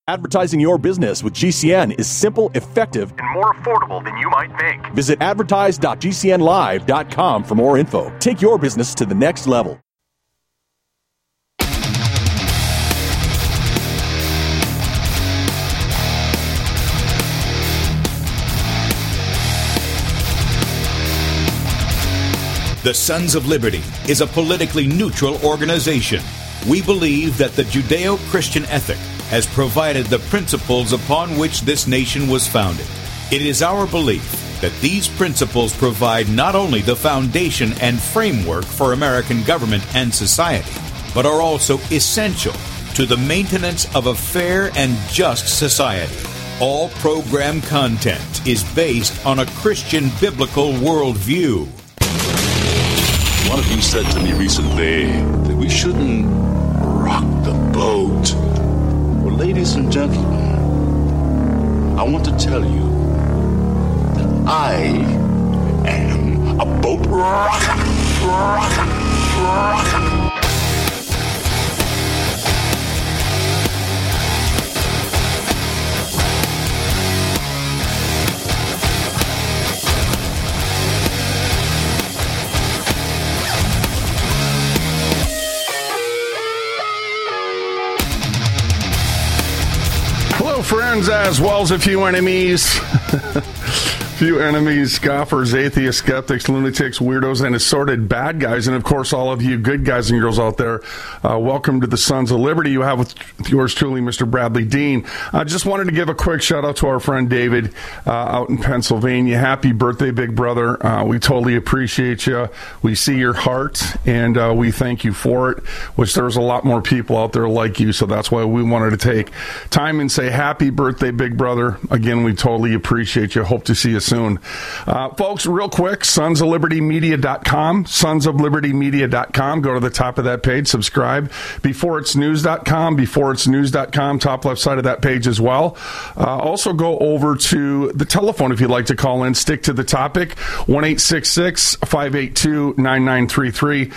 Advertising your business with GCN is simple, effective, and more affordable than you might think. Visit advertise.gcnlive.com for more info. Take your business to the next level. The Sons of Liberty is a politically neutral organization. We believe that the Judeo-Christian ethic has provided the principles upon which this nation was founded. It is our belief that these principles provide not only the foundation and framework for American government and society, but are also essential to the maintenance of a fair and just society. All program content is based on a Christian biblical worldview. One of you said to me recently that we shouldn't rock the boat. Well, ladies and gentlemen, I want to tell you that I am a boat rocker. Hello, friends, as well as a few enemies. Few enemies, scoffers, atheists, skeptics, lunatics, weirdos, and assorted bad guys. And, of course, all of you good guys and girls out there, welcome to the Sons of Liberty. You have with yours truly, Mr. Bradley Dean. I just wanted to give a quick shout-out to our friend David out in Pennsylvania. Happy birthday, big brother. We totally appreciate you. We see your heart, and we thank you for it, which there's a lot more people out there like you, so that's why we wanted to take time and say happy birthday, big brother. Again, we totally appreciate you. Hope to see you soon. Folks, real quick, sonsoflibertymedia.com, sonsoflibertymedia.com. Go to the top of that page, subscribe. beforeitsnews.com, top left side of that page as well. Also go over to the telephone if you'd like to call in. Stick to the topic, 1-866-582-9933,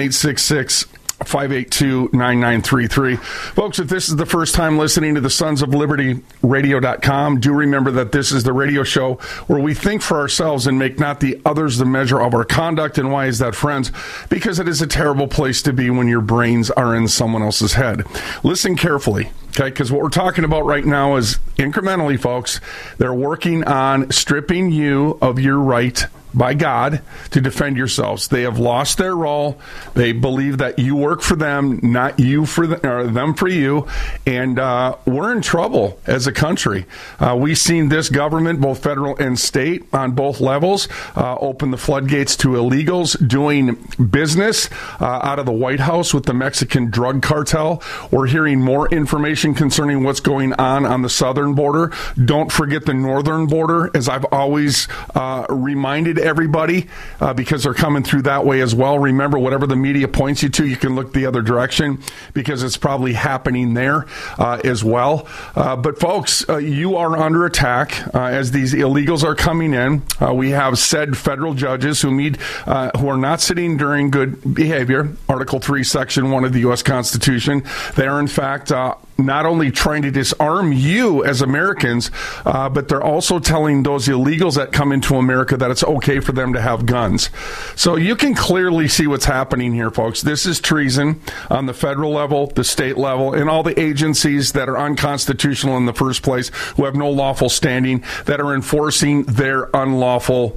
1-866-582-9933. Folks, if this is the first time listening to the Sons of Liberty Radio.com, do remember that this is the radio show where we think for ourselves and make not the others the measure of our conduct. And why is that, friends? Because it is a terrible place to be when your brains are in someone else's head. Listen carefully, okay? Because what we're talking about right now is incrementally, folks, they're working on stripping you of your right by God to defend yourselves. They have lost their role. They believe that you work for them, not you for them, or them for you. And we're in trouble as a country. We've seen this government, both federal and state, on both levels, open the floodgates to illegals doing business out of the White House with the Mexican drug cartel. We're hearing more information concerning what's going on the southern border. Don't forget the northern border, as I've always reminded everybody, because they're coming through that way as well. Remember, whatever the media points you to, you can look the other direction because it's probably happening there as well. But folks, you are under attack as these illegals are coming in. We have said federal judges who are not sitting during good behavior, Article 3, Section 1 of the U.S. Constitution. They are, in fact, not only trying to disarm you as Americans, but they're also telling those illegals that come into America that it's okay for them to have guns. So you can clearly see what's happening here, folks. This is treason on the federal level, the state level, and all the agencies that are unconstitutional in the first place, who have no lawful standing, that are enforcing their unlawful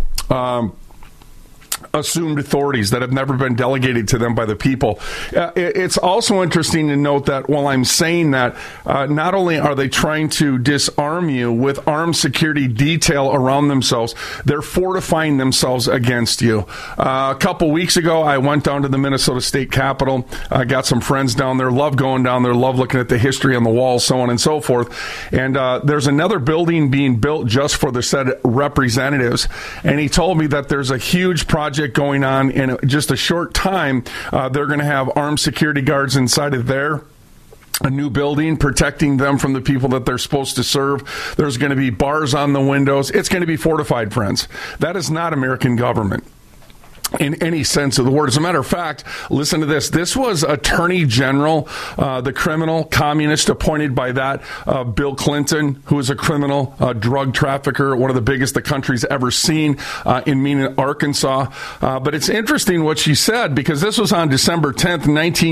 assumed authorities that have never been delegated to them by the people. It's also interesting to note that while I'm saying that, not only are they trying to disarm you with armed security detail around themselves, they're fortifying themselves against you. A couple weeks ago, I went down to the Minnesota State Capitol. I got some friends down there, love going down there, love looking at the history on the walls, so on and so forth. And there's another building being built just for the said representatives. And he told me that there's a huge project going on in just a short time. They're going to have armed security guards inside of there, a new building protecting them from the people that they're supposed to serve. There's going to be bars on the windows. It's going to be fortified, friends. That is not American government. in any sense of the word. As a matter of fact, listen to this. This was Attorney General, the criminal communist appointed by that Bill Clinton, who is a criminal drug trafficker, one of the biggest the country's ever seen in Mena, Arkansas. But it's interesting what she said, because this was on December 10th,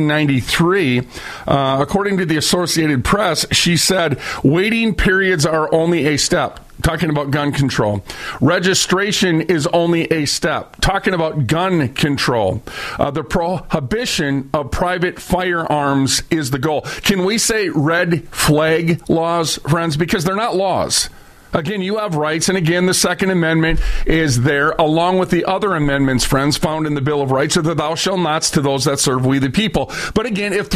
1993. According to the Associated Press, she said, waiting periods are only a step. Talking about gun control. Registration is only a step. Talking about gun control. The prohibition of private firearms is the goal. Can we say red flag laws, friends? Because they're not laws. Again, you have rights, and again, the Second Amendment is there, along with the other amendments, friends, found in the Bill of Rights, or the thou shalt nots to those that serve we the people. But again, if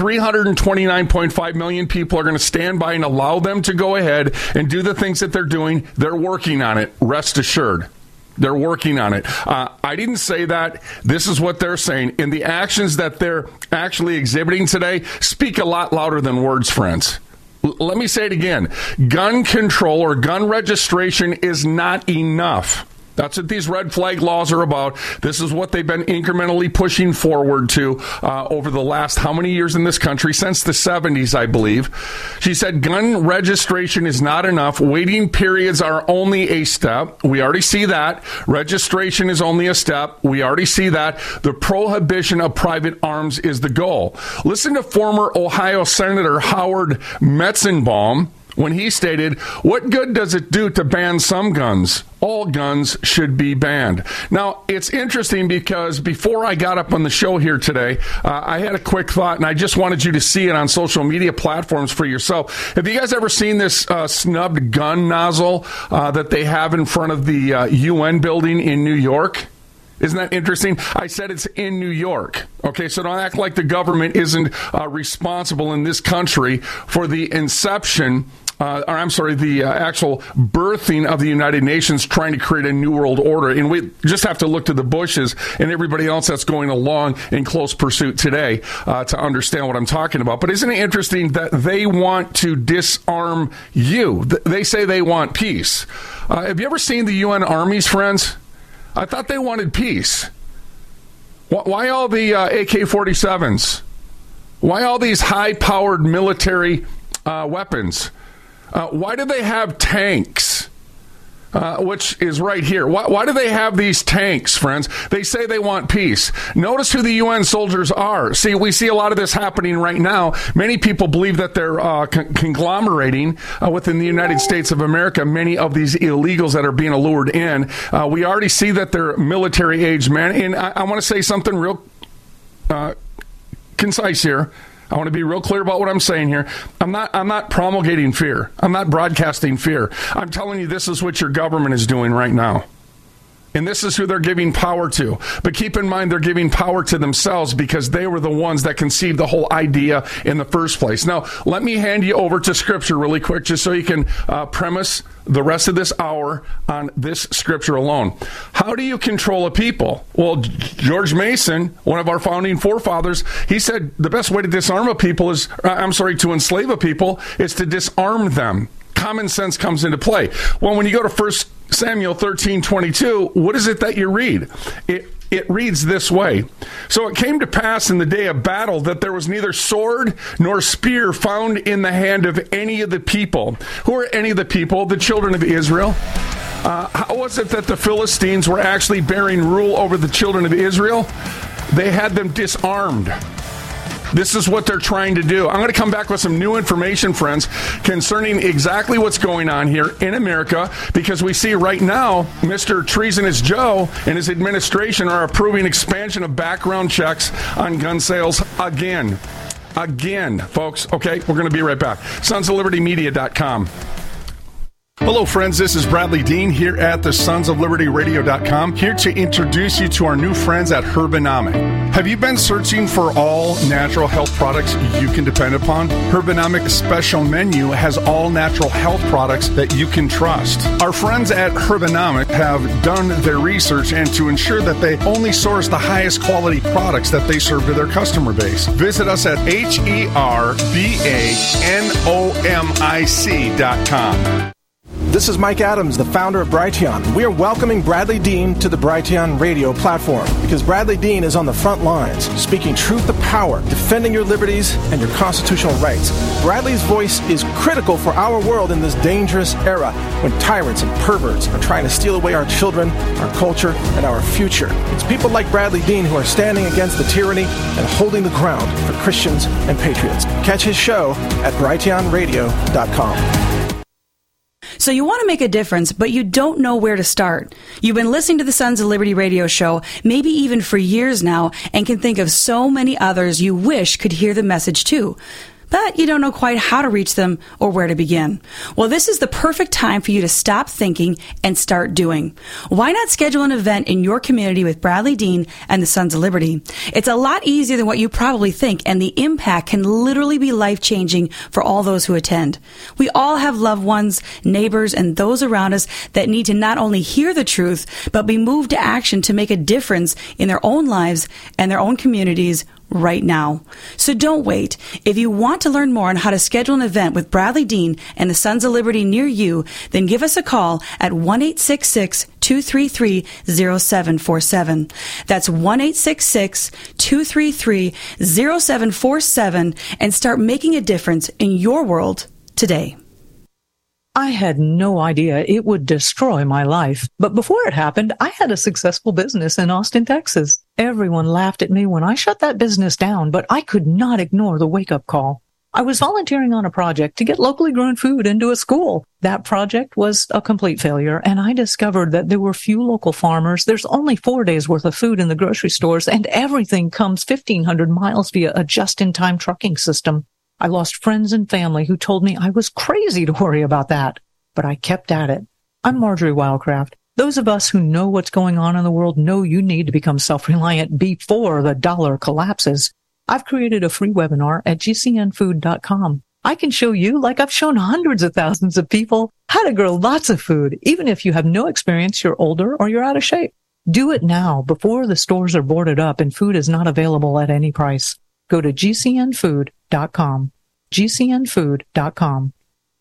329.5 million people are going to stand by and allow them to go ahead and do the things that they're doing, they're working on it, rest assured. They're working on it. I didn't say that. This is what they're saying. And the actions that they're actually exhibiting today speak a lot louder than words, friends. Let me say it again. Gun control or gun registration is not enough. That's what these red flag laws are about. This is what they've been incrementally pushing forward to over the last how many years in this country? Since the 70s, I believe. She said gun registration is not enough. Waiting periods are only a step. We already see that. Registration is only a step. We already see that. The prohibition of private arms is the goal. Listen to former Ohio Senator Howard Metzenbaum when he stated, what good does it do to ban some guns? All guns should be banned. Now, it's interesting because before I got up on the show here today, I had a quick thought, and I just wanted you to see it on social media platforms for yourself. Have you guys ever seen this snubbed gun nozzle that they have in front of the UN building in New York? Isn't that interesting? I said it's in New York. Okay, so don't act like the government isn't responsible in this country for the inception, the actual birthing of the United Nations, trying to create a new world order. And we just have to look to the Bushes and everybody else that's going along in close pursuit today to understand what I'm talking about. But isn't it interesting that they want to disarm you? They say they want peace. Have you ever seen the UN armies, friends? I thought they wanted peace. Why all the AK-47s? Why all these high-powered military weapons? Why do they have tanks? Which is right here. Why do they have these tanks, friends? They say they want peace. Notice who the UN soldiers are. See, we see a lot of this happening right now. Many people believe that they're conglomerating within the United States of America, many of these illegals that are being allured in. We already see that they're military-age men. And I want to say something real concise here. I want to be real clear about what I'm saying here. I'm not promulgating fear. I'm not broadcasting fear. I'm telling you this is what your government is doing right now. And this is who they're giving power to. But keep in mind, they're giving power to themselves because they were the ones that conceived the whole idea in the first place. Now, let me hand you over to Scripture really quick, just so you can premise the rest of this hour on this Scripture alone. How do you control a people? Well, George Mason, one of our founding forefathers, he said the best way to disarm a people is, to enslave a people is to disarm them. Common sense comes into play. Well, when you go to 1 Samuel 13:22, what is it that you read? It reads this way. So it came to pass in the day of battle that there was neither sword nor spear found in the hand of any of the people. Who are any of the people? The children of Israel. How was it that the Philistines were actually bearing rule over the children of Israel? They had them disarmed. This is what they're trying to do. I'm going to come back with some new information, friends, concerning exactly what's going on here in America, because we see right now Mr. Treasonous Joe and his administration are approving expansion of background checks on gun sales again. Again, folks. Okay, we're going to be right back. SonsOfLibertyMedia.com. Hello, friends. This is Bradley Dean here at the SonsOfLibertyRadio.com, here to introduce you to our new friends at Herbanomic. Have you been searching for all natural health products you can depend upon? Herbanomic's special menu has all natural health products that you can trust. Our friends at Herbanomic have done their research and to ensure that they only source the highest quality products that they serve to their customer base. Visit us at HERBANOMIC.com. This is Mike Adams, the founder of Brighteon. We are welcoming Bradley Dean to the Brighteon radio platform because Bradley Dean is on the front lines, speaking truth to power, defending your liberties and your constitutional rights. Bradley's voice is critical for our world in this dangerous era when tyrants and perverts are trying to steal away our children, our culture, and our future. It's people like Bradley Dean who are standing against the tyranny and holding the ground for Christians and patriots. Catch his show at brighteonradio.com. So you want to make a difference, but you don't know where to start. You've been listening to the Sons of Liberty radio show, maybe even for years now, and can think of so many others you wish could hear the message too. But you don't know quite how to reach them or where to begin. Well, this is the perfect time for you to stop thinking and start doing. Why not schedule an event in your community with Bradley Dean and the Sons of Liberty? It's a lot easier than what you probably think, and the impact can literally be life-changing for all those who attend. We all have loved ones, neighbors, and those around us that need to not only hear the truth, but be moved to action to make a difference in their own lives and their own communities right now. So don't wait. If you want to learn more on how to schedule an event with Bradley Dean and the Sons of Liberty near you, then give us a call at 1-866-233-0747. That's 1-866-233-0747 and start making a difference in your world today. I had no idea it would destroy my life. But before it happened, I had a successful business in Austin, Texas. Everyone laughed at me when I shut that business down, but I could not ignore the wake-up call. I was volunteering on a project to get locally grown food into a school. That project was a complete failure, and I discovered that there were few local farmers. There's only 4 days worth of food in the grocery stores, and everything comes 1,500 miles via a just-in-time trucking system. I lost friends and family who told me I was crazy to worry about that, but I kept at it. I'm Marjorie Wildcraft. Those of us who know what's going on in the world know you need to become self-reliant before the dollar collapses. I've created a free webinar at gcnfood.com. I can show you, like I've shown hundreds of thousands of people, how to grow lots of food, even if you have no experience, you're older, or you're out of shape. Do it now before the stores are boarded up and food is not available at any price. Go to gcnfood.com. gcnfood.com.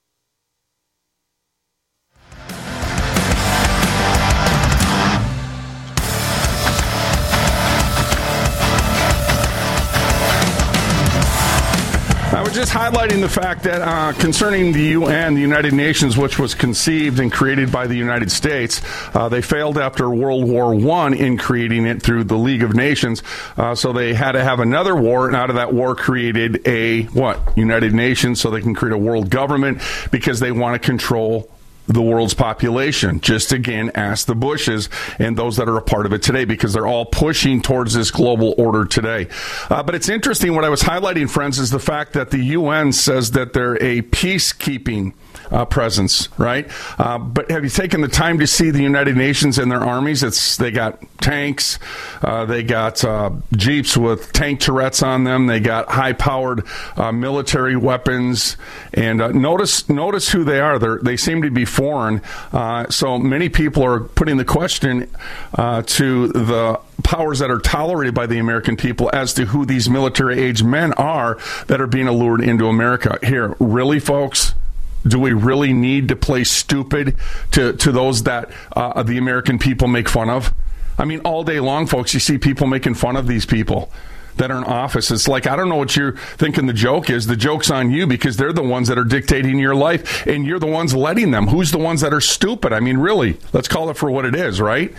I was just highlighting the fact that concerning the UN, the United Nations, which was conceived and created by the United States, they failed after World War I in creating it through the League of Nations. So they had to have another war, and out of that war created United Nations, so they can create a world government because they want to control the world's population. Just again, ask the Bushes and those that are a part of it today, because they're all pushing towards this global order today. But it's interesting, what I was highlighting, friends, is the fact that the UN says that they're a peacekeeping presence, right? But have you taken the time to see the United Nations and their armies? They got tanks, they got jeeps with tank turrets on them, they got high-powered military weapons, and notice who they are. They seem to be foreign. So many people are putting the question to the powers that are tolerated by the American people as to who these military-age men are that are being allured into America. Here, really, folks? Do we really need to play stupid to those that the American people make fun of? I mean, all day long, folks, you see people making fun of these people that are in office. It's like, I don't know what you're thinking the joke is. The joke's on you, because they're the ones that are dictating your life, and you're the ones letting them. Who's the ones that are stupid? I mean, really, let's call it for what it is, right?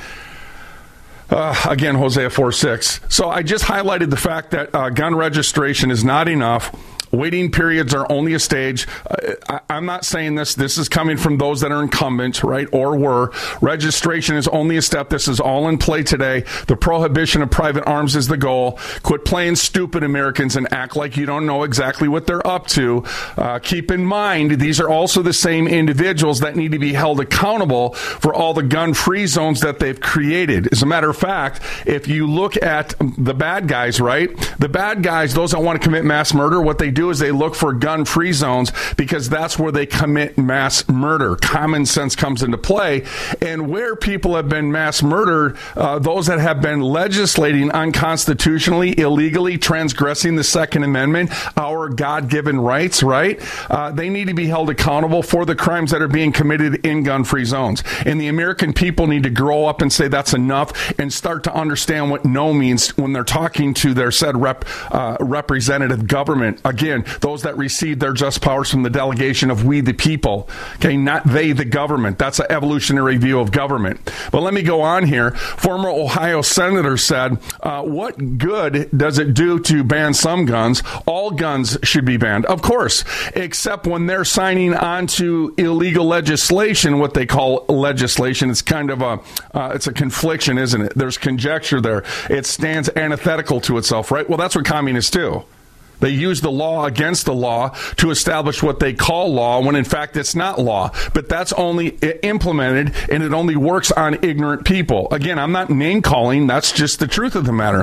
Again, Hosea 4:6. So I just highlighted the fact that gun registration is not enough. Waiting periods are only a stage. I'm not saying this. This is coming from those that are incumbent, right, or were. Registration is only a step. This is all in play today. The prohibition of private arms is the goal. Quit playing stupid, Americans, and act like you don't know exactly what they're up to. Keep in mind, these are also the same individuals that need to be held accountable for all the gun-free zones that they've created. As a matter of fact, if you look at the bad guys, right, the bad guys, those that want to commit mass murder, what they do do is they look for gun-free zones because that's where they commit mass murder. Common sense comes into play. And where people have been mass murdered, those that have been legislating unconstitutionally, illegally, transgressing the Second Amendment, our God-given rights, right? They need to be held accountable for the crimes that are being committed in gun-free zones. And the American people need to grow up and say that's enough and start to understand what no means when they're talking to their said representative government. Again, those that receive their just powers from the delegation of we the people. Okay, not they the government. That's an evolutionary view of government. But let me go on here. Former Ohio senator said, what good does it do to ban some guns? All guns should be banned. Of course, except when they're signing on to illegal legislation, what they call legislation. It's kind of it's a confliction, isn't it? There's conjecture there. It stands antithetical to itself, right? Well, that's what communists do. They use the law against the law to establish what they call law when in fact it's not law. But that's only implemented and it only works on ignorant people. Again, I'm not name calling. That's just the truth of the matter.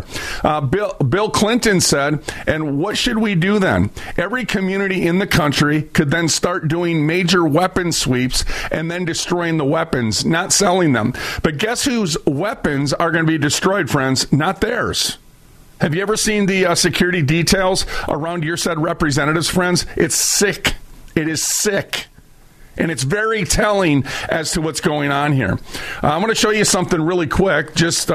Bill Clinton said, and what should we do then? Every community in the country could then start doing major weapon sweeps and then destroying the weapons, not selling them. But guess whose weapons are going to be destroyed, friends? Not theirs. Have you ever seen the security details around your said representatives, friends? It's sick. It is sick. And it's very telling as to what's going on here. I'm going to show you something really quick, just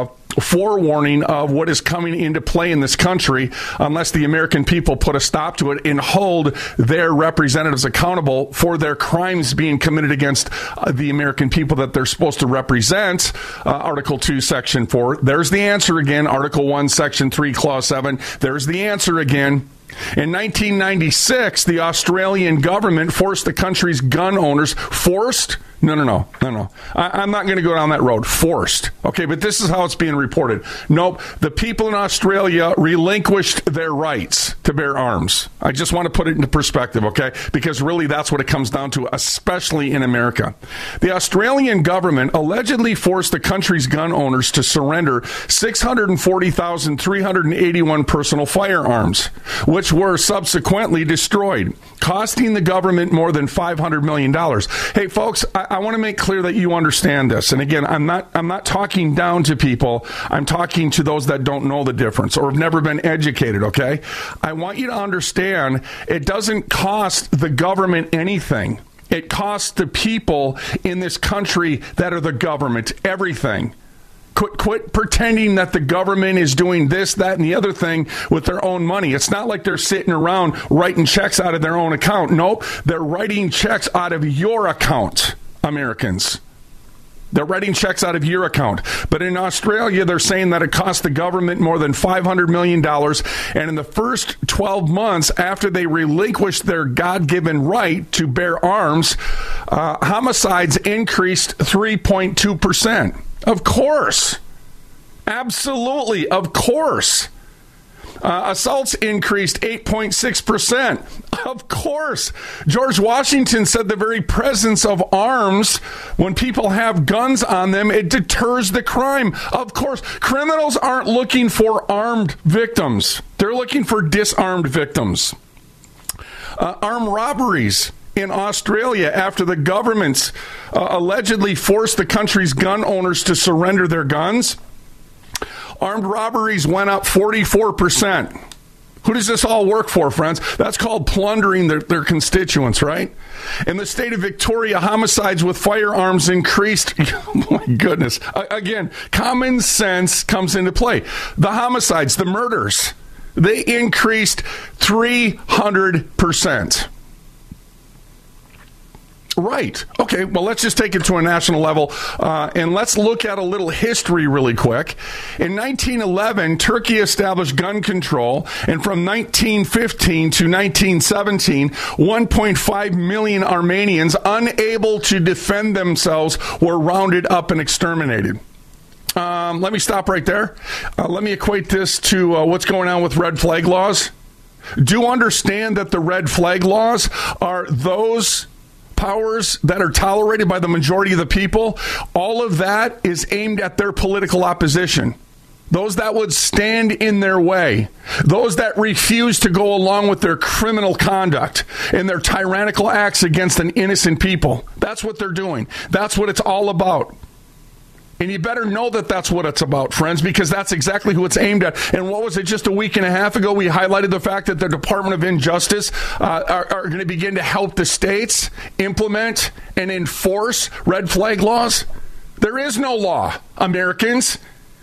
forewarning of what is coming into play in this country unless the American people put a stop to it and hold their representatives accountable for their crimes being committed against the American people that they're supposed to represent. Article 2, Section 4. There's the answer again. Article 1, Section 3, Clause 7. There's the answer again. In 1996, the Australian government forced the country's gun owners, No. I'm not going to go down that road. Forced. Okay, but this is how it's being reported. Nope. The people in Australia relinquished their rights to bear arms. I just want to put it into perspective, okay? Because really that's what it comes down to, especially in America. The Australian government allegedly forced the country's gun owners to surrender 640,381 personal firearms, which were subsequently destroyed, costing the government more than $500 million. Hey, folks, I want to make clear that you understand this. And again, I'm not talking down to people. I'm talking to those that don't know the difference or have never been educated, okay? I want you to understand it doesn't cost the government anything. It costs the people in this country that are the government everything. Quit pretending that the government is doing this, that, and the other thing with their own money. It's not like they're sitting around writing checks out of their own account. Nope, they're writing checks out of your account, Americans. They're writing checks out of your account. But in Australia, they're saying that it cost the government more than $500 million. And in the first 12 months after they relinquished their God-given right to bear arms, homicides increased 3.2%. Of course. Absolutely. Of course. Assaults increased 8.6%. Of course. George Washington said the very presence of arms, when people have guns on them, it deters the crime. Of course. Criminals aren't looking for armed victims. They're looking for disarmed victims. Armed robberies in Australia after the governments allegedly forced the country's gun owners to surrender their guns. Armed robberies went up 44%. Who does this all work for, friends? That's called plundering their constituents, right? In the state of Victoria, homicides with firearms increased. Oh my goodness. Again, common sense comes into play. The homicides, the murders, they increased 300%. Right. Okay, well, let's just take it to a national level, and let's look at a little history really quick. In 1911, Turkey established gun control, and from 1915 to 1917, 1.5 million Armenians unable to defend themselves were rounded up and exterminated. Let me stop right there. Let me equate this to what's going on with red flag laws. Do understand that the red flag laws are those powers that are tolerated by the majority of the people. All of that is aimed at their political opposition. those that would stand in their way, those that refuse to go along with their criminal conduct and their tyrannical acts against an innocent people. That's what they're doing. That's what it's all about. And you better know that that's what it's about, friends, because that's exactly who it's aimed at. And what was it, just a week and a half ago, we highlighted the fact that the Department of Injustice are going to begin to help the states implement and enforce red flag laws. There is no law, Americans.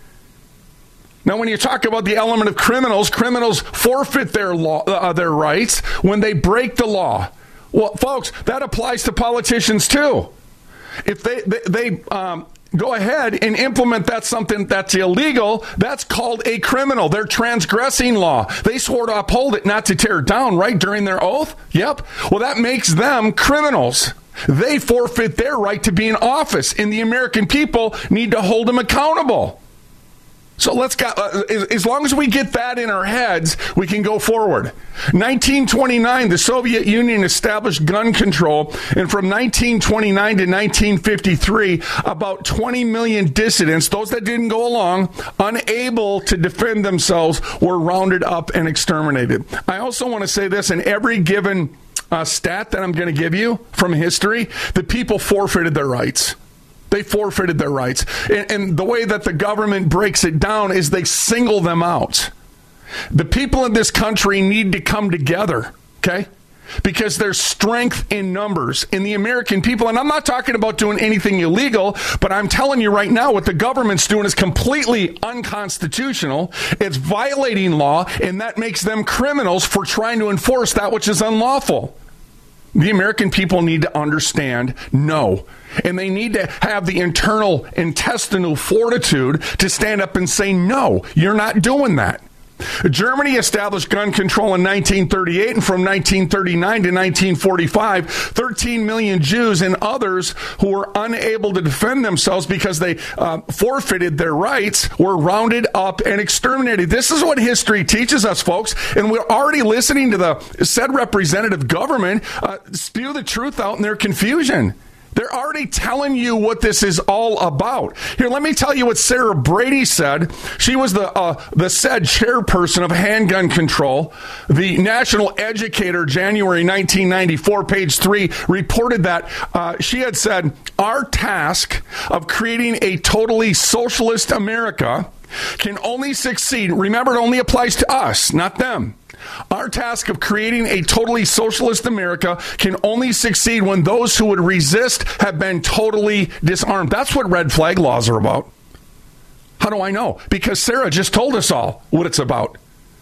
Now, when you talk about the element of criminals forfeit their rights when they break the law. Well, folks, that applies to politicians too. If they go ahead and implement something that's illegal, that's called a criminal. They're transgressing law. They swore to uphold it, not to tear it down, right, during their oath? Yep. Well, that makes them criminals. They forfeit their right to be in office, and the American people need to hold them accountable. So let's go, as long as we get that in our heads, we can go forward. 1929, the Soviet Union established gun control, and from 1929 to 1953, about 20 million dissidents, those that didn't go along, unable to defend themselves, were rounded up and exterminated. I also want to say this, in every given stat that I'm going to give you from history, the people forfeited their rights. They forfeited their rights. And the way that the government breaks it down is they single them out. The people in this country need to come together, okay? Because there's strength in numbers in the American people. And I'm not talking about doing anything illegal, but I'm telling you right now, what the government's doing is completely unconstitutional. It's violating law, and that makes them criminals for trying to enforce that which is unlawful. The American people need to understand no. And they need to have the internal intestinal fortitude to stand up and say, no, you're not doing that. Germany established gun control in 1938, and from 1939 to 1945, 13 million Jews and others who were unable to defend themselves because they forfeited their rights were rounded up and exterminated. This is what history teaches us, folks, and we're already listening to the said representative government spew the truth out in their confusion. They're already telling you what this is all about. Here, let me tell you what Sarah Brady said. She was the said chairperson of handgun control. The National Educator, January 1994, page 3, reported that she had said, our task of creating a totally socialist America can only succeed. Remember, it only applies to us, not them. Our task of creating a totally socialist America can only succeed when those who would resist have been totally disarmed. That's what red flag laws are about. How do I know? Because Sarah just told us all what it's about.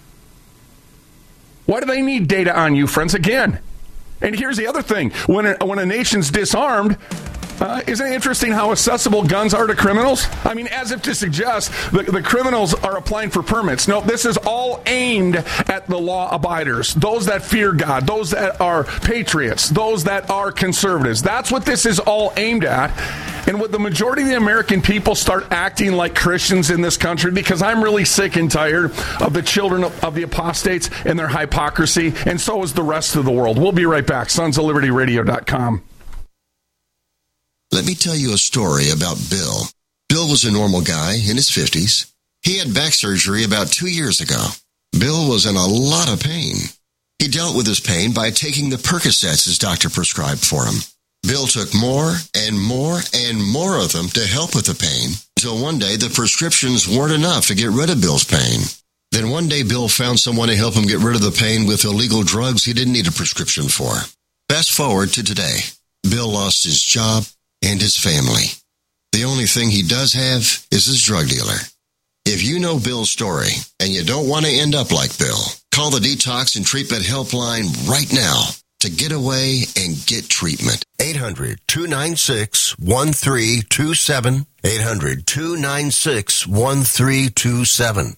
Why do they need data on you, friends? Again. And here's the other thing. When a nation's disarmed, isn't it interesting how accessible guns are to criminals? I mean, as if to suggest the criminals are applying for permits. No, this is all aimed at the law abiders, those that fear God, those that are patriots, those that are conservatives. That's what this is all aimed at. And would the majority of the American people start acting like Christians in this country? Because I'm really sick and tired of the children of the apostates and their hypocrisy, and so is the rest of the world. We'll be right back. SonsOfLibertyRadio.com. Let me tell you a story about Bill. Bill was a normal guy in his 50s. He had back surgery about 2 years ago. Bill was in a lot of pain. He dealt with his pain by taking the Percocets his doctor prescribed for him. Bill took more and more and more of them to help with the pain, until one day the prescriptions weren't enough to get rid of Bill's pain. Then one day Bill found someone to help him get rid of the pain with illegal drugs he didn't need a prescription for. Fast forward to today. Bill lost his job and his family. The only thing he does have is his drug dealer. If you know Bill's story and you don't want to end up like Bill, call the Detox and Treatment Helpline right now to get away and get treatment. 800-296-1327. 800-296-1327.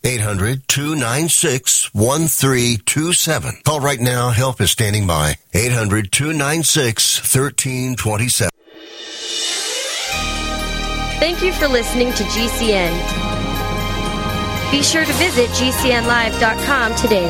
800-296-1327. Call right now. Help is standing by. 800-296-1327. Thank you for listening to GCN. Be sure to visit GCNlive.com today.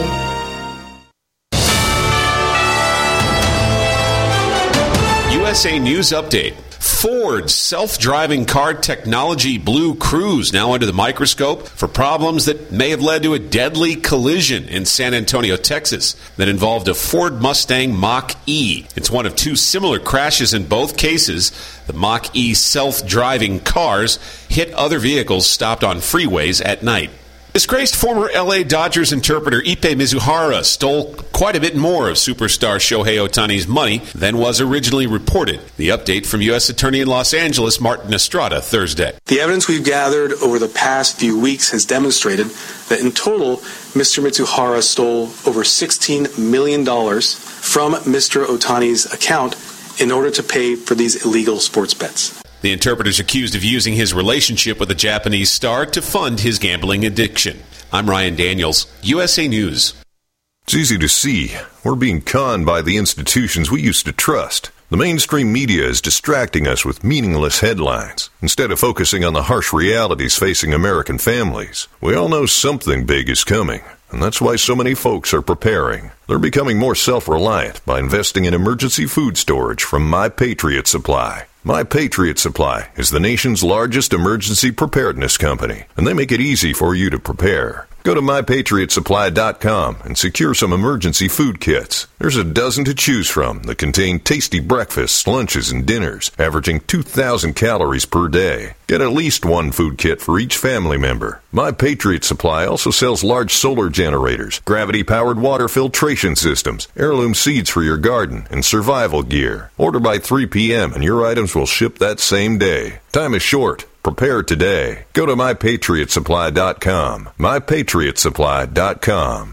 USA News Update. Ford's self-driving car technology Blue Cruise now under the microscope for problems that may have led to a deadly collision in San Antonio, Texas, that involved a Ford Mustang Mach-E. It's one of two similar crashes in both cases. The Mach-E self-driving cars hit other vehicles stopped on freeways at night. Disgraced former LA Dodgers interpreter Ippei Mizuhara stole quite a bit more of superstar Shohei Ohtani's money than was originally reported. The update from U.S. Attorney in Los Angeles, Martin Estrada, Thursday. The evidence we've gathered over the past few weeks has demonstrated that in total, Mr. Mizuhara stole over $16 million from Mr. Ohtani's account in order to pay for these illegal sports bets. The interpreter's accused of using his relationship with a Japanese star to fund his gambling addiction. I'm Ryan Daniels, USA News. It's easy to see. We're being conned by the institutions we used to trust. The mainstream media is distracting us with meaningless headlines instead of focusing on the harsh realities facing American families. We all know something big is coming, and that's why so many folks are preparing. They're becoming more self-reliant by investing in emergency food storage from My Patriot Supply. My Patriot Supply is the nation's largest emergency preparedness company, and they make it easy for you to prepare. Go to MyPatriotSupply.com and secure some emergency food kits. There's a dozen to choose from that contain tasty breakfasts, lunches, and dinners, averaging 2,000 calories per day. Get at least one food kit for each family member. My Patriot Supply also sells large solar generators, gravity-powered water filtration systems, heirloom seeds for your garden, and survival gear. Order by 3 p.m. and your items will ship that same day. Time is short. Prepare today. Go to MyPatriotSupply.com. MyPatriotSupply.com.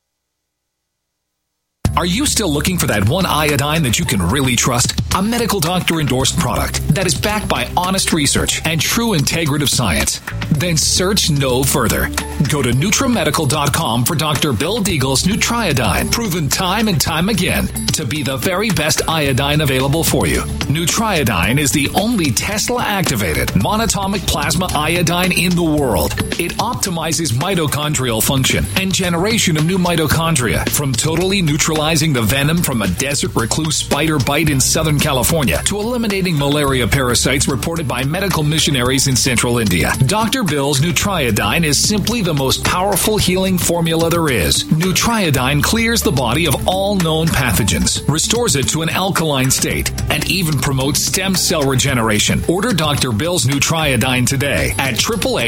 Are you still looking for that one iodine that you can really trust? A medical doctor-endorsed product that is backed by honest research and true integrative science? Then search no further. Go to NutriMedical.com for Dr. Bill Deagle's Nutriodine, proven time and time again to be the very best iodine available for you. Nutriodine is the only Tesla-activated monatomic plasma iodine in the world. It optimizes mitochondrial function and generation of new mitochondria from totally neutralizing the venom from a desert recluse spider bite in Southern California to eliminating malaria parasites reported by medical missionaries in central India. Dr. Bill's Nutriodine is simply the most powerful healing formula there is. Nutriodine clears the body of all known pathogens, restores it to an alkaline state, and even promotes stem cell regeneration. Order Dr. Bill's Nutriodine today at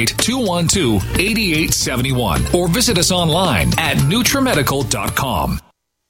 888-212-8871 or visit us online at NutriMedical.com.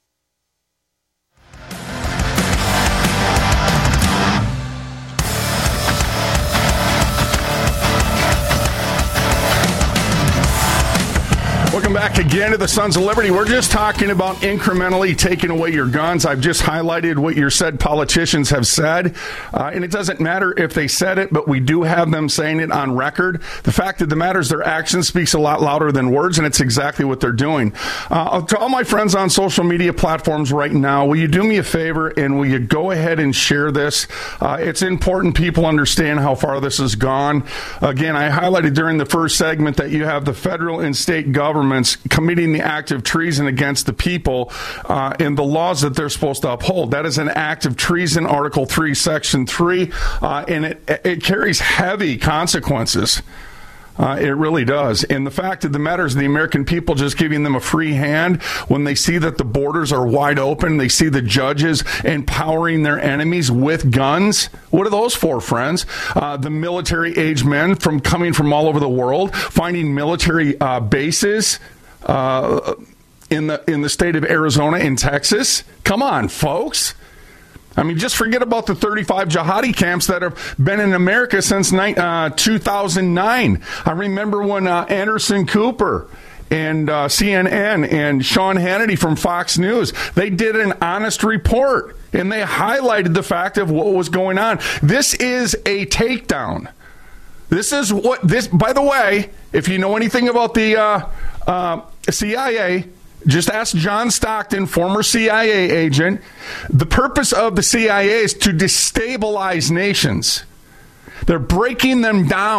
Welcome back again to the Sons of Liberty. We're just talking about incrementally taking away your guns. I've just highlighted what your said politicians have said, and it doesn't matter if they said it, but we do have them saying it on record. The fact of the matter is their action speaks a lot louder than words, and it's exactly what they're doing. To all my friends on social media platforms right now, will you do me a favor and will you go ahead and share this? It's important people understand how far this has gone. Again, I highlighted during the first segment that you have the federal and state governments committing the act of treason against the people and the laws that they're supposed to uphold. That is an act of treason, Article 3, Section 3, and it carries heavy consequences. It really does. And the fact of the matter is the American people just giving them a free hand when they see that the borders are wide open, they see the judges empowering their enemies with guns. What are those for, friends? The military-age men coming from all over the world, finding military bases in the state of Arizona and Texas. Come on, folks. I mean, just forget about the 35 jihadi camps that have been in America since 2009. I remember when Anderson Cooper and CNN and Sean Hannity from Fox News, they did an honest report, and they highlighted the fact of what was going on. This is a takedown. This is what this, by the way, if you know anything about the CIA, just ask John Stockton, former CIA agent. The purpose of the CIA is to destabilize nations. They're breaking them down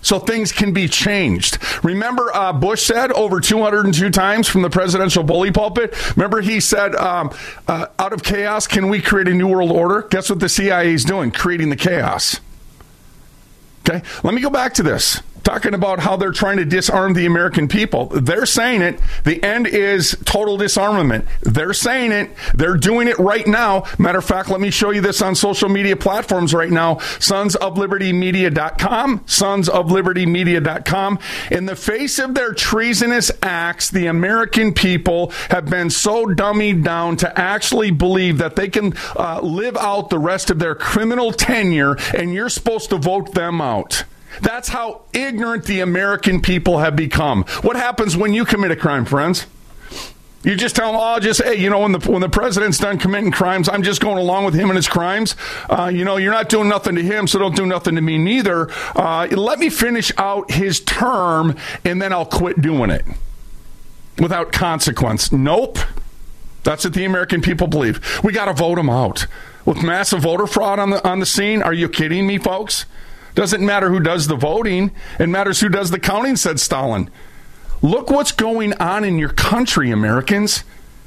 so things can be changed. Remember, Bush said over 202 times from the presidential bully pulpit, remember he said, out of chaos, can we create a new world order? Guess what the CIA is doing? Creating the chaos. Okay, let me go back to this. Talking about how they're trying to disarm the American people. They're saying it. The end is total disarmament. They're saying it. They're doing it right now. Matter of fact, let me show you this on social media platforms right now. SonsOfLibertyMedia.com. SonsOfLibertyMedia.com. In the face of their treasonous acts, the American people have been so dummied down to actually believe that they can live out the rest of their criminal tenure, and you're supposed to vote them out. That's how ignorant the American people have become. What happens when you commit a crime, friends? You just tell them, hey, when the president's done committing crimes, I'm just going along with him and his crimes. You're not doing nothing to him, so don't do nothing to me neither. Let me finish out his term, and then I'll quit doing it without consequence. Nope. That's what the American people believe. We got to vote him out. With massive voter fraud on the scene, are you kidding me, folks? Doesn't matter who does the voting. It matters who does the counting, said Stalin. Look what's going on in your country, Americans.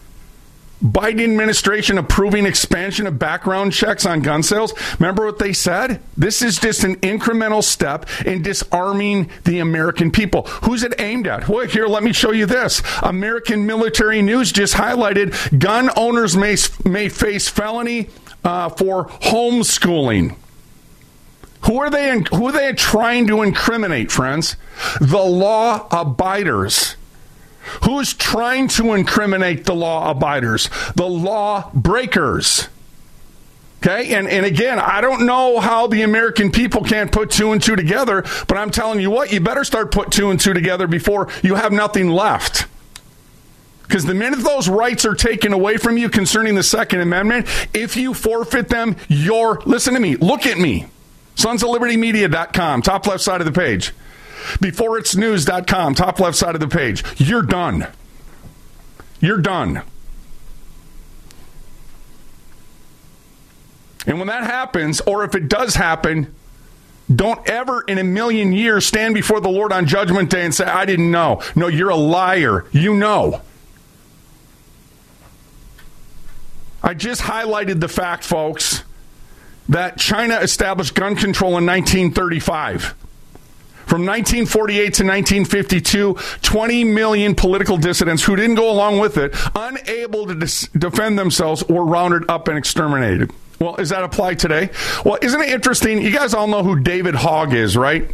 Biden administration approving expansion of background checks on gun sales. Remember what they said? This is just an incremental step in disarming the American people. Who's it aimed at? Well, here, let me show you this. American Military News just highlighted gun owners may face felony for homeschooling. Who are they trying to incriminate, friends? The law abiders. Who's trying to incriminate the law abiders? The law breakers. Okay? And again, I don't know how the American people can't put two and two together, but I'm telling you what, you better start put two and two together before you have nothing left. Because the minute those rights are taken away from you concerning the Second Amendment, if you forfeit them, listen to me, look at me. SonsOfLibertyMedia.com, top left side of the page. BeforeIt'sNews.com, top left side of the page. You're done. You're done. And when that happens, or if it does happen, don't ever in a million years stand before the Lord on Judgment Day and say, I didn't know. No, you're a liar. You know. I just highlighted the fact, folks, that China established gun control in 1935. From 1948 to 1952, 20 million political dissidents who didn't go along with it, unable to defend themselves, were rounded up and exterminated. Well, is that applied today? Well, isn't it interesting? You guys all know who David Hogg is, right?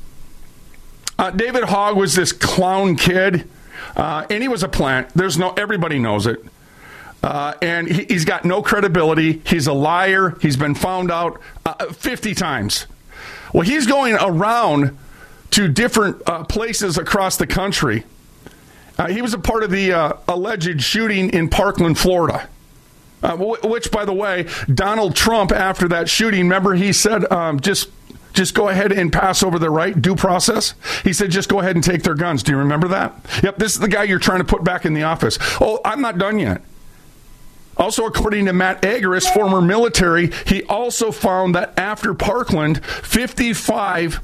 David Hogg was this clown kid, and he was a plant. Everybody knows it. And he's got no credibility. He's a liar. He's been found out 50 times. Well, he's going around to different places across the country. He was a part of the alleged shooting in Parkland, Florida, which, by the way, Donald Trump, after that shooting, remember he said, just go ahead and pass over the right due process. He said, just go ahead and take their guns. Do you remember that? Yep, this is the guy you're trying to put back in the office. Oh, I'm not done yet. Also, according to Matt Agaris, former military, he also found that after Parkland, 55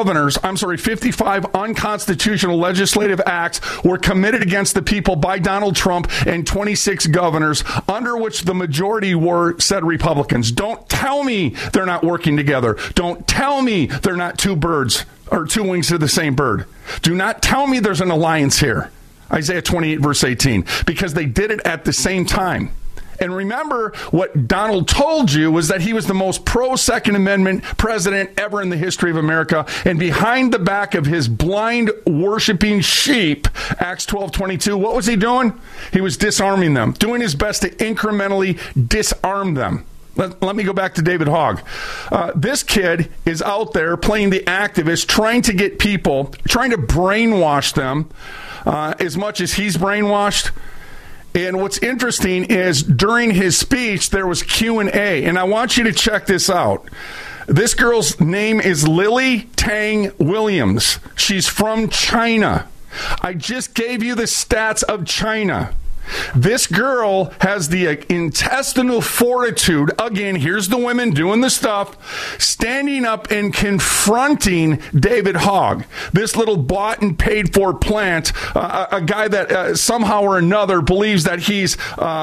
unconstitutional legislative acts were committed against the people by Donald Trump and 26 governors, under which the majority were said Republicans. Don't tell me they're not working together. Don't tell me they're not two birds or two wings to the same bird. Do not tell me there's an alliance here. Isaiah 28, verse 18, because they did it at the same time. And remember, what Donald told you was that he was the most pro-Second Amendment president ever in the history of America. And behind the back of his blind worshiping sheep, Acts 12:22, what was he doing? He was disarming them, doing his best to incrementally disarm them. Let me go back to David Hogg. This kid is out there playing the activist, trying to get people, trying to brainwash them as much as he's brainwashed. And what's interesting is during his speech, there was Q&A. And I want you to check this out. This girl's name is Lily Tang Williams. She's from China. I just gave you the stats of China. This girl has the intestinal fortitude. Again, here's the women doing the stuff, standing up and confronting David Hogg, this little bought and paid for plant, a guy that somehow or another believes that he's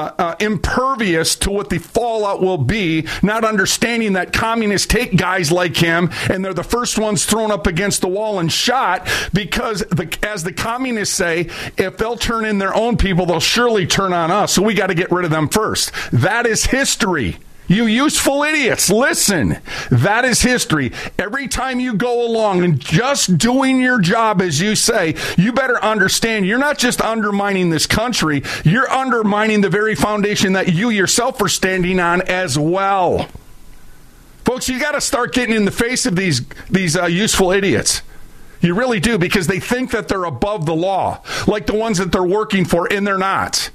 impervious to what the fallout will be, not understanding that communists take guys like him and they're the first ones thrown up against the wall and shot because, as the communists say, if they'll turn in their own people, they'll surely turn on us, so we got to get rid of them first. That is history. You useful idiots, listen. That is history. Every time you go along and just doing your job as you say, you better understand you're not just undermining this country, you're undermining the very foundation that you yourself are standing on as well. Folks, you got to start getting in the face of these useful idiots. You really do, because they think that they're above the law, like the ones that they're working for, and they're not.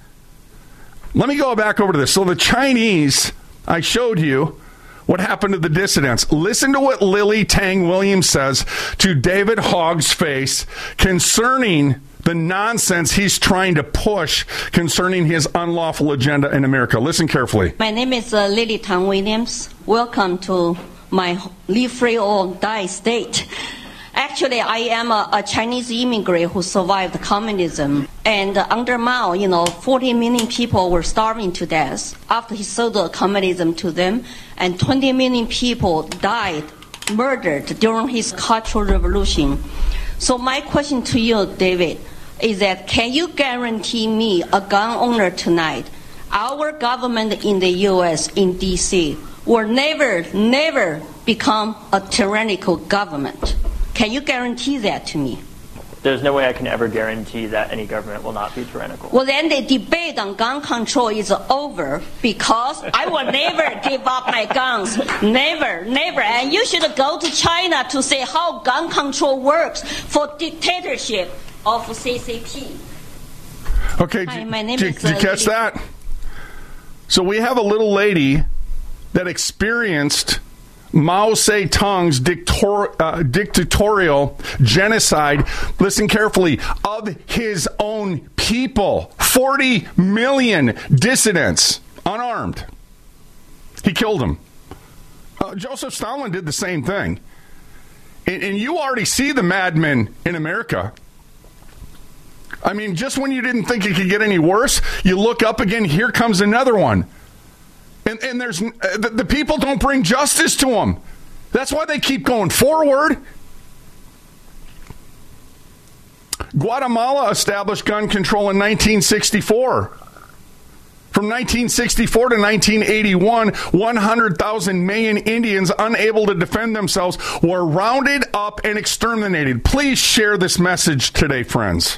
Let me go back over to this. So the Chinese, I showed you what happened to the dissidents. Listen to what Lily Tang Williams says to David Hogg's face concerning the nonsense he's trying to push concerning his unlawful agenda in America. Listen carefully. My name is Lily Tang Williams. Welcome to my live free or die state. Actually, I am a Chinese immigrant who survived communism. And under Mao, 40 million people were starving to death after he sold communism to them. And 20 million people died, murdered during his Cultural Revolution. So my question to you, David, is that can you guarantee me, a gun owner tonight, our government in the U.S., in D.C., will never become a tyrannical government? Can you guarantee that to me? There's no way I can ever guarantee that any government will not be tyrannical. Well, then the debate on gun control is over, because I will never give up my guns. Never. And you should go to China to see how gun control works for dictatorship of CCP. Okay, Hi, my name did is you catch that? So we have a little lady that experienced Mao Zedong's dictatorial genocide, listen carefully, of his own people. 40 million dissidents, unarmed. He killed them. Joseph Stalin did the same thing. And you already see the madmen in America. I mean, just when you didn't think it could get any worse, you look up again, here comes another one. And there's the people don't bring justice to them. That's why they keep going forward. Guatemala established gun control in 1964. From 1964 to 1981, 100,000 Mayan Indians unable to defend themselves were rounded up and exterminated. Please share this message today, friends.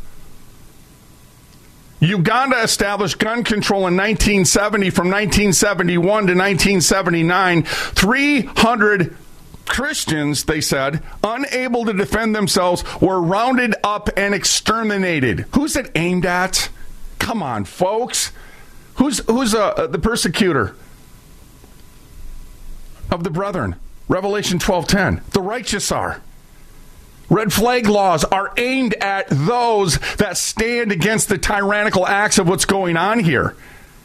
Uganda established gun control in 1970. From 1971 to 1979, 300 Christians, they said, unable to defend themselves, were rounded up and exterminated. Who's it aimed at? Come on, folks. Who's the persecutor of the brethren? Revelation 12:10. The righteous are. Red flag laws are aimed at those that stand against the tyrannical acts of what's going on here.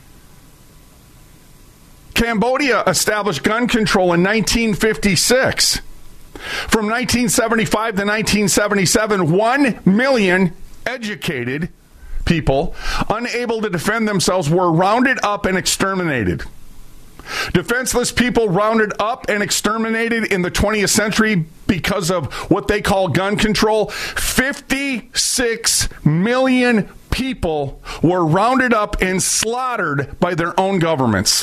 Cambodia established gun control in 1956. From 1975 to 1977, 1 million educated people unable to defend themselves were rounded up and exterminated. Defenseless people rounded up and exterminated in the 20th century because of what they call gun control. 56 million people were rounded up and slaughtered by their own governments.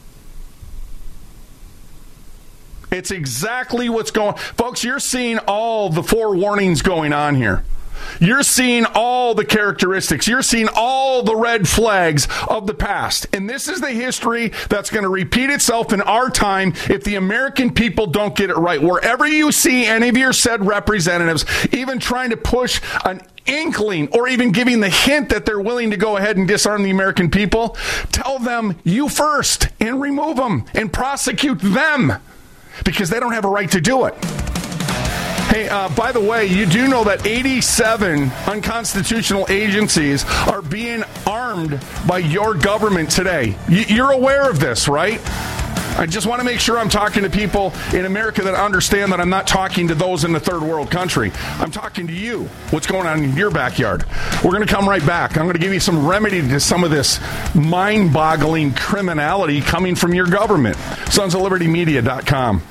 It's exactly what's going on. Folks, you're seeing all the forewarnings going on here. You're seeing all the characteristics. You're seeing all the red flags of the past. And this is the history that's going to repeat itself in our time if the American people don't get it right. Wherever you see any of your said representatives even trying to push an inkling or even giving the hint that they're willing to go ahead and disarm the American people, tell them you first and remove them and prosecute them because they don't have a right to do it. Hey, by the way, you do know that 87 unconstitutional agencies are being armed by your government today. You're aware of this, right? I just want to make sure I'm talking to people in America that understand that I'm not talking to those in the third world country. I'm talking to you. What's going on in your backyard? We're going to come right back. I'm going to give you some remedy to some of this mind-boggling criminality coming from your government. SonsOfLibertyMedia.com.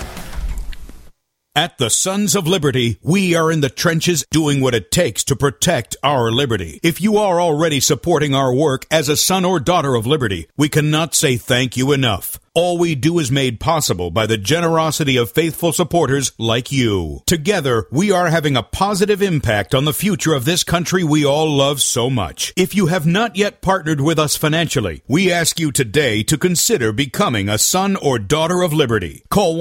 At the Sons of Liberty, we are in the trenches doing what it takes to protect our liberty. If you are already supporting our work as a son or daughter of liberty, we cannot say thank you enough. All we do is made possible by the generosity of faithful supporters like you. Together, we are having a positive impact on the future of this country we all love so much. If you have not yet partnered with us financially, we ask you today to consider becoming a son or daughter of liberty. Call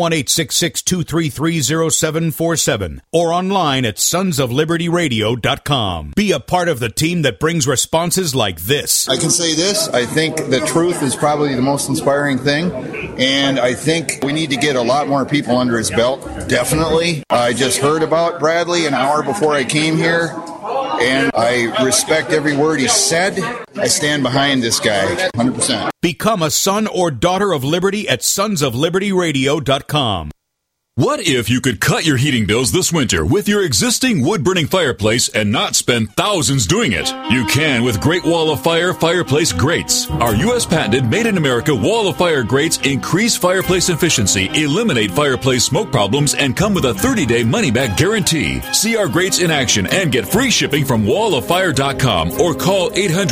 1-866-233-0747 or online at sonsoflibertyradio.com. Be a part of the team that brings responses like this. I can say this. I think the truth is probably the most inspiring thing. And I think we need to get a lot more people under his belt, definitely. I just heard about Bradley an hour before I came here, and I respect every word he said. I stand behind this guy, 100%. Become a son or daughter of liberty at sonsoflibertyradio.com. What if you could cut your heating bills this winter with your existing wood-burning fireplace and not spend thousands doing it? You can with Great Wall of Fire fireplace grates. Our U.S. patented made-in-America Wall of Fire grates increase fireplace efficiency, eliminate fireplace smoke problems, and come with a 30-day money-back guarantee. See our grates in action and get free shipping from walloffire.com or call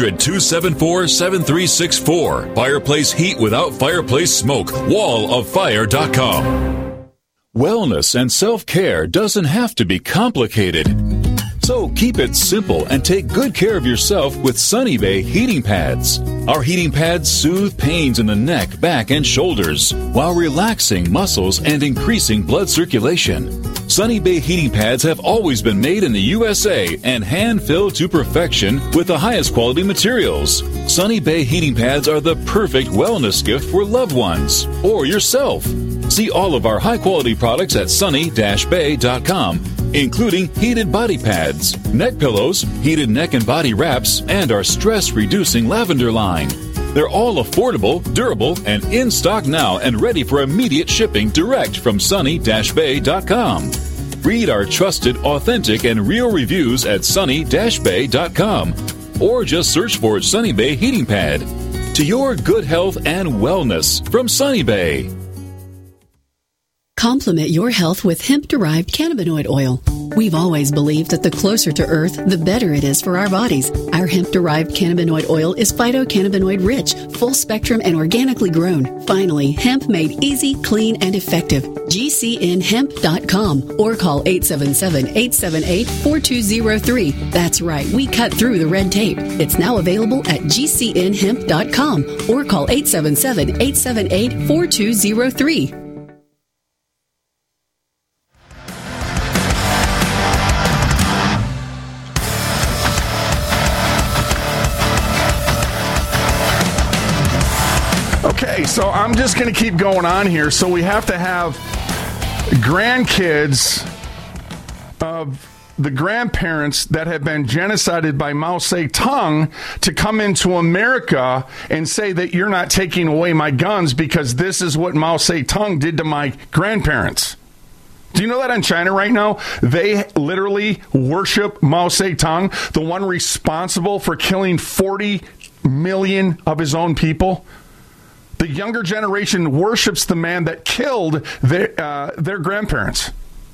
800-274-7364. Fireplace heat without fireplace smoke. walloffire.com. Wellness and self-care doesn't have to be complicated. So keep it simple and take good care of yourself with Sunny Bay heating pads. Our heating pads soothe pains in the neck, back, and shoulders while relaxing muscles and increasing blood circulation. Sunny Bay heating pads have always been made in the USA and hand-filled to perfection with the highest quality materials. Sunny Bay heating pads are the perfect wellness gift for loved ones or yourself. See all of our high-quality products at sunny-bay.com, including heated body pads, neck pillows, heated neck and body wraps, and our stress-reducing lavender line. They're all affordable, durable, and in stock now and ready for immediate shipping direct from sunny-bay.com. Read our trusted, authentic, and real reviews at sunny-bay.com or just search for Sunny Bay Heating Pad. To your good health and wellness from Sunny Bay. Complement your health with hemp-derived cannabinoid oil. We've always believed that the closer to Earth, the better it is for our bodies. Our hemp-derived cannabinoid oil is phytocannabinoid-rich, full-spectrum, and organically grown. Finally, hemp made easy, clean, and effective. GCNhemp.com or call 877-878-4203. That's right, we cut through the red tape. It's now available at GCNhemp.com or call 877-878-4203. Okay, so I'm just going to keep going on here. So we have to have grandkids of the grandparents that have been genocided by Mao Zedong to come into America and say that you're not taking away my guns because this is what Mao Zedong did to my grandparents. Do you know that in China right now, they literally worship Mao Zedong, the one responsible for killing 40 million of his own people? The younger generation worships the man that killed their grandparents.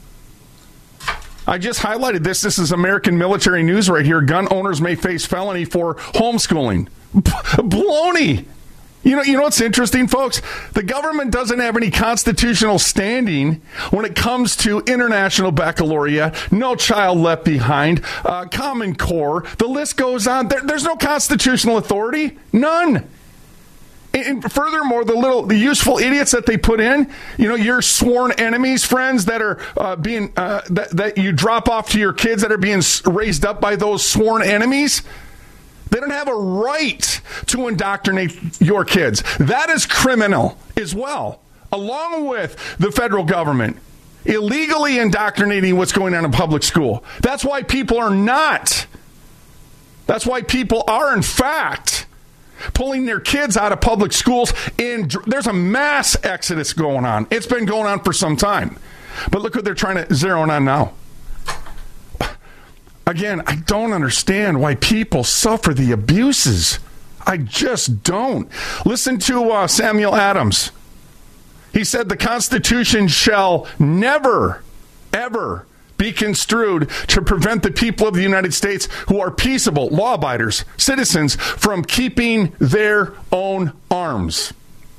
I just highlighted this. This is American military news right here. Gun owners may face felony for homeschooling. Baloney. You know what's interesting, folks? The government doesn't have any constitutional standing when it comes to international baccalaureate, No Child Left Behind, Common Core. The list goes on. There's no constitutional authority. None. And furthermore, the useful idiots that they put in, your sworn enemies, friends that are being that you drop off to your kids that are being raised up by those sworn enemies, they don't have a right to indoctrinate your kids. That is criminal as well, along with the federal government. illegally indoctrinating what's going on in public school. That's why people are not. That's why people are, in fact, pulling their kids out of public schools. There's a mass exodus going on. It's been going on for some time. But look what they're trying to zero in on now. Again, I don't understand why people suffer the abuses. I just don't. Listen to Samuel Adams. He said the Constitution shall never, ever be construed to prevent the people of the United States who are peaceable, law-abiders, citizens, from keeping their own arms.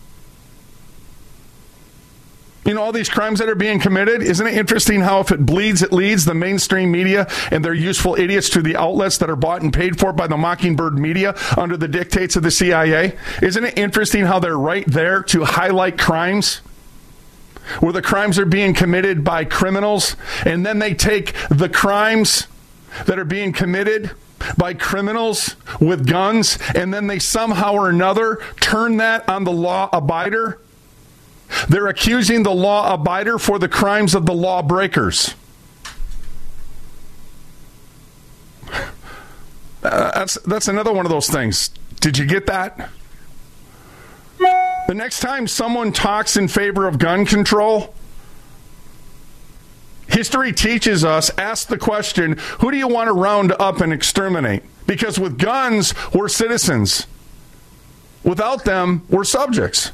You know, all these crimes that are being committed, isn't it interesting how if it bleeds, it leads? The mainstream media and their useful idiots to the outlets that are bought and paid for by the Mockingbird media under the dictates of the CIA. Isn't it interesting how they're right there to highlight crimes where the crimes are being committed by criminals, and then they take the crimes that are being committed by criminals with guns, and then they somehow or another turn that on the law-abider? They're accusing the law-abider for the crimes of the lawbreakers. That's another one of those things. Did you get that? The next time someone talks in favor of gun control, history teaches us, ask the question, who do you want to round up and exterminate? Because with guns, we're citizens. Without them, we're subjects.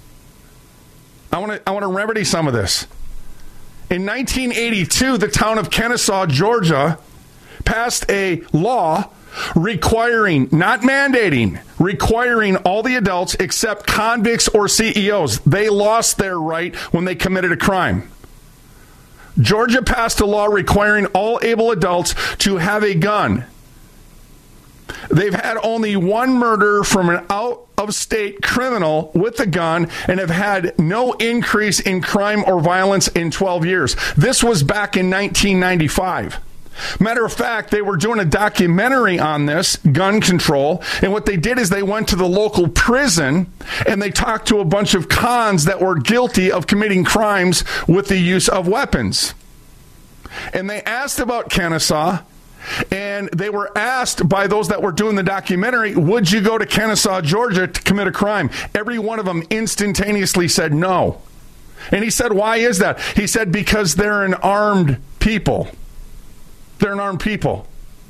I want to remedy some of this. In 1982, the town of Kennesaw, Georgia, passed a law requiring, not mandating, requiring all the adults except convicts or CEOs. They lost their right when they committed a crime. Georgia passed a law requiring all able adults to have a gun. They've had only one murder from an out-of-state criminal with a gun and have had no increase in crime or violence in 12 years. This was back in 1995. Matter of fact, they were doing a documentary on this, gun control, and what they did is they went to the local prison and they talked to a bunch of cons that were guilty of committing crimes with the use of weapons. And they asked about Kennesaw, and they were asked by those that were doing the documentary, would you go to Kennesaw, Georgia to commit a crime? Every one of them instantaneously said no. And he said, why is that? He said, because they're an armed people. They're an armed people.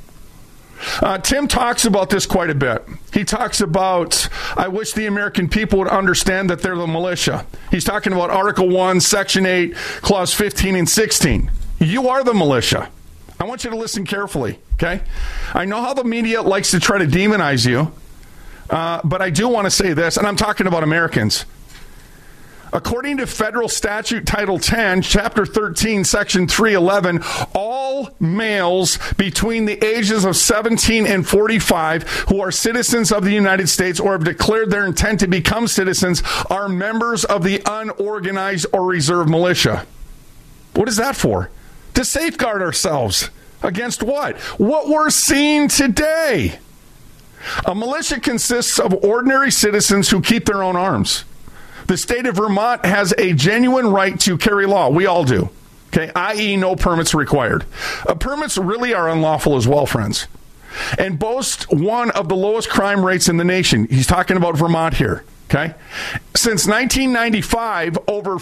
Tim talks about this quite a bit. He talks about, I wish the American people would understand that they're the militia. He's talking about Article 1, Section 8, Clause 15 and 16. You are the militia. I want you to listen carefully, okay? I know how the media likes to try to demonize you, but I do want to say this, and I'm talking about Americans. According to federal statute Title 10, Chapter 13, Section 311, all males between the ages of 17 and 45 who are citizens of the United States or have declared their intent to become citizens are members of the unorganized or reserve militia. What is that for? To safeguard ourselves against what? What we're seeing today. A militia consists of ordinary citizens who keep their own arms. The state of Vermont has a genuine right to carry law. We all do. Okay, i.e. no permits required. Permits really are unlawful as well, friends, and boast one of the lowest crime rates in the nation. He's talking about Vermont here. Okay, since 1995, over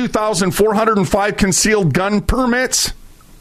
42,405 concealed gun permits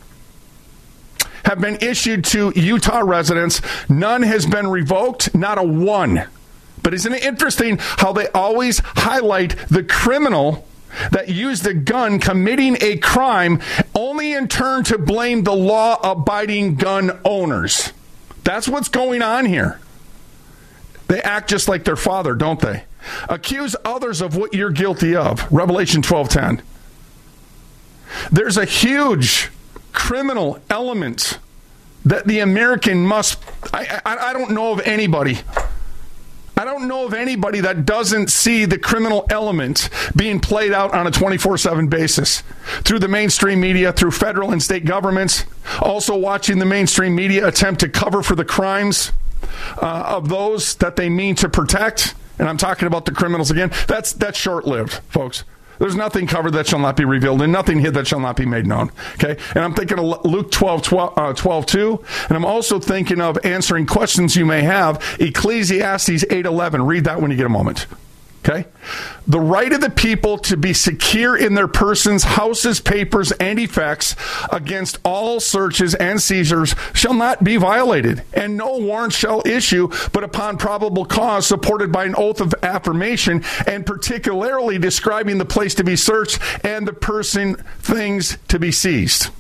have been issued to Utah residents. None has been revoked, not a one. But isn't it interesting how they always highlight the criminal that used a gun committing a crime, only in turn to blame the law-abiding gun owners? That's what's going on here. They act just like their father, don't they? Accuse others of what you're guilty of. Revelation 12:10. There's a huge criminal element that the American must... I don't know of anybody... I don't know of anybody that doesn't see the criminal element being played out on a 24/7 basis through the mainstream media, through federal and state governments, also watching the mainstream media attempt to cover for the crimes of those that they mean to protect. And I'm talking about the criminals again. That's short-lived, folks. There's nothing covered that shall not be revealed, and nothing hid that shall not be made known. Okay? And I'm thinking of Luke 12:2, and I'm also thinking of answering questions you may have. Ecclesiastes 8:11. Read that when you get a moment. Okay? The right of the people to be secure in their persons, houses, papers, and effects against all searches and seizures shall not be violated, and no warrant shall issue but upon probable cause, supported by an oath of affirmation, and particularly describing the place to be searched and the person, things to be seized.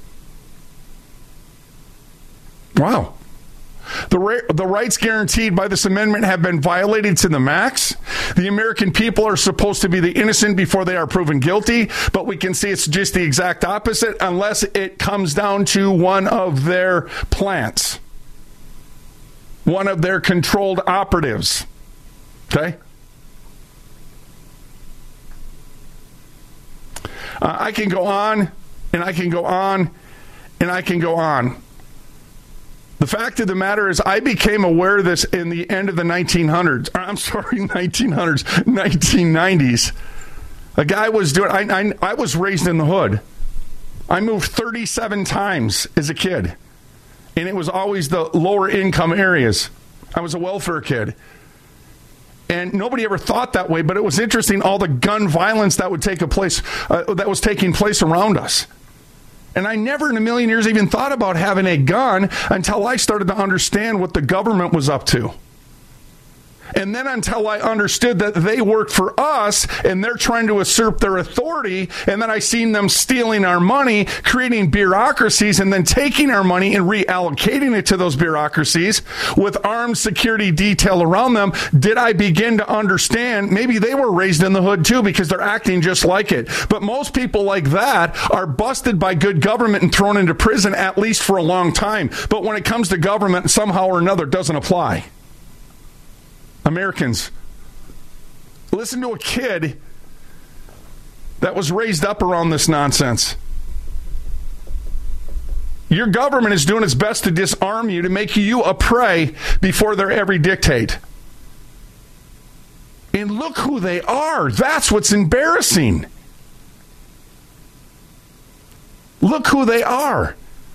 Wow. The rights guaranteed by this amendment have been violated to the max. The American people are supposed to be the innocent before they are proven guilty, but we can see it's just the exact opposite unless it comes down to one of their plants, one of their controlled operatives. Okay? I can go on, and I can go on, and I can go on. The fact of the matter is, I became aware of this in the end of the 1990s. A guy was doing, I was raised in the hood. I moved 37 times as a kid, and it was always the lower income areas. I was a welfare kid. And nobody ever thought that way, but it was interesting, all the gun violence that would take place, that was taking place around us. And I never in a million years even thought about having a gun until I started to understand what the government was up to. And then until I understood that they work for us and they're trying to usurp their authority, and then I seen them stealing our money, creating bureaucracies, and then taking our money and reallocating it to those bureaucracies with armed security detail around them, did I begin to understand maybe they were raised in the hood too, because they're acting just like it. But most people like that are busted by good government and thrown into prison, at least for a long time. But when it comes to government, somehow or another, it doesn't apply. Americans, listen to a kid that was raised up around this nonsense. Your government is doing its best to disarm you, to make you a prey before their every dictate. And look who they are. That's what's embarrassing. Look who they are.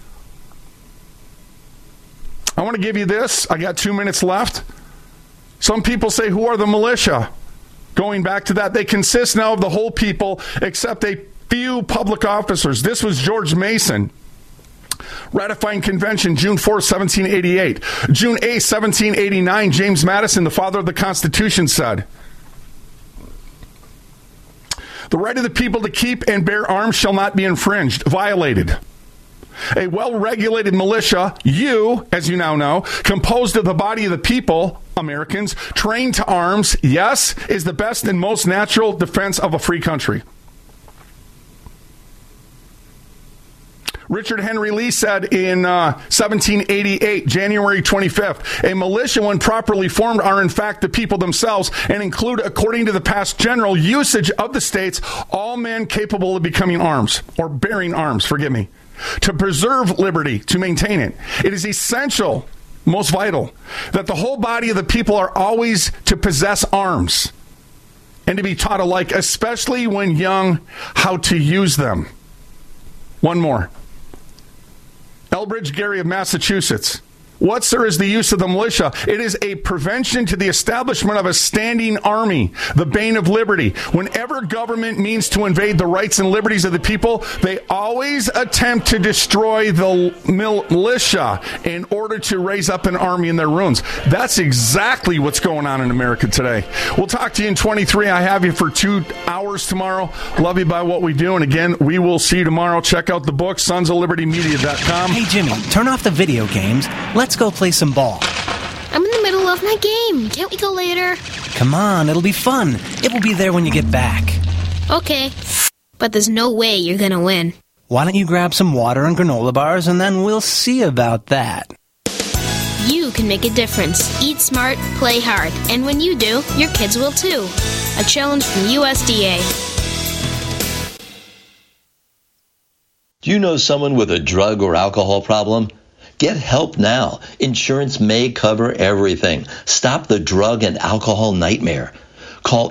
I want to give you this. I got 2 minutes left. Some people say, who are the militia? Going back to that, they consist now of the whole people except a few public officers. This was George Mason. Ratifying convention, June 4th, 1788. June 8th, 1789, James Madison, the father of the Constitution, said, the right of the people to keep and bear arms shall not be infringed, violated. A well-regulated militia, you, as you now know, composed of the body of the people, Americans, trained to arms, yes, is the best and most natural defense of a free country. Richard Henry Lee said in 1788, January 25th, a militia, when properly formed, are in fact the people themselves and include, according to the past general usage of the states, all men capable of becoming arms, or bearing arms, forgive me. To preserve liberty, to maintain it. It is essential, most vital, that the whole body of the people are always to possess arms and to be taught alike, especially when young, how to use them. One more. Elbridge Gerry of Massachusetts. What, sir, is the use of the militia? It is a prevention to the establishment of a standing army, the bane of liberty. Whenever government means to invade the rights and liberties of the people, they always attempt to destroy the militia in order to raise up an army in their ruins. That's exactly what's going on in America today. We'll talk to you in 23. I have you for 2 hours tomorrow. Love you by what we do. And again, we will see you tomorrow. Check out the book, sonsoflibertymedia.com. Hey, Jimmy, turn off the video games. Let's go play some ball. I'm in the middle of my game. Can't we go later? Come on, it'll be fun. It will be there when you get back. Okay, but there's no way you're gonna win. Why don't you grab some water and granola bars, and then we'll see about that. You can make a difference. Eat smart, play hard. And when you do, your kids will too. A challenge from USDA. Do you know someone with a drug or alcohol problem? Get help now. Insurance may cover everything. Stop the drug and alcohol nightmare. Call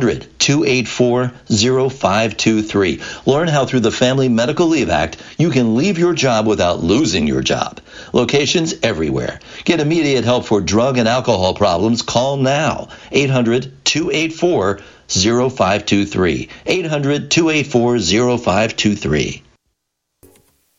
800-284-0523. Learn how through the Family Medical Leave Act, you can leave your job without losing your job. Locations everywhere. Get immediate help for drug and alcohol problems. Call now. 800-284-0523. 800-284-0523.